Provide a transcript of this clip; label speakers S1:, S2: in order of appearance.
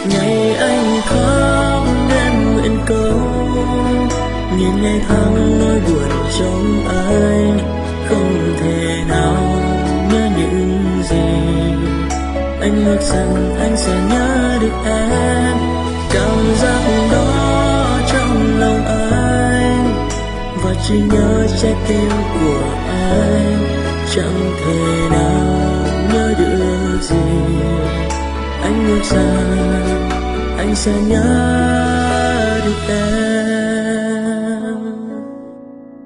S1: ngày anh khóc nên nguyện cầu, nhìn ngày tháng nỗi buồn trong anh, không thể nào nhớ những gì anh ước rằng anh sẽ nhớ được em. Cảm giác đó trong lòng anh, và chỉ nhớ trái tim của anh, chẳng thể nào nhớ được gì anh ước rằng anh sẽ nhớ được em.